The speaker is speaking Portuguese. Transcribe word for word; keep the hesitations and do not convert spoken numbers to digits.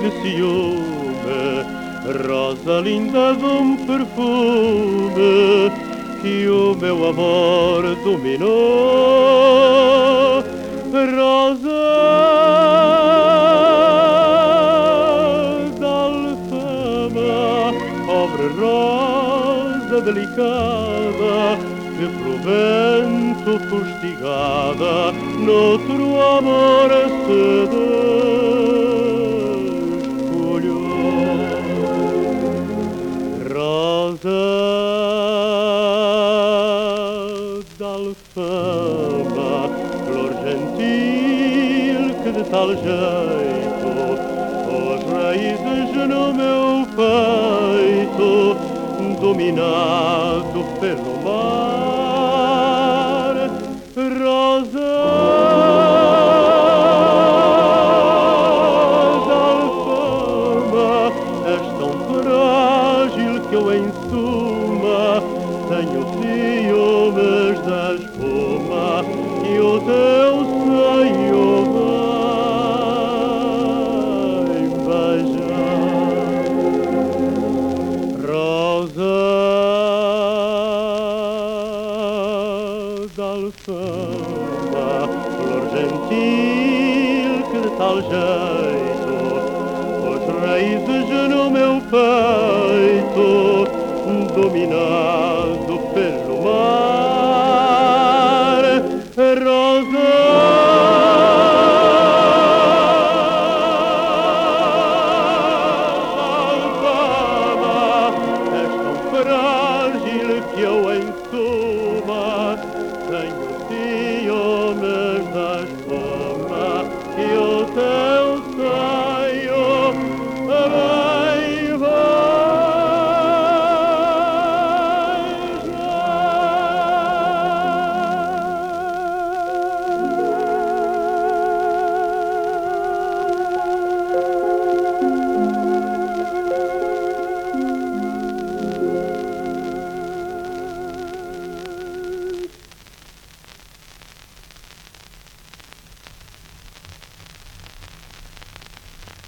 que ciúme, rosa linda de um perfume que o meu amor dominou. Rosa da Alfama, pobre rosa delicada, que pro vento fustigada noutro amor se desfolhou. Rosa da Alfama, flor gentil que de tal jeito pôs raízes no meu peito, dominado pelo mar. Rosa da Alfama, és tão frágil que eu em suma tenho ciúmes da espuma e o teu seio vai beijar. Rosa da Alfama, flor gentil que de tal jeito pôs raízes no meu peito, domina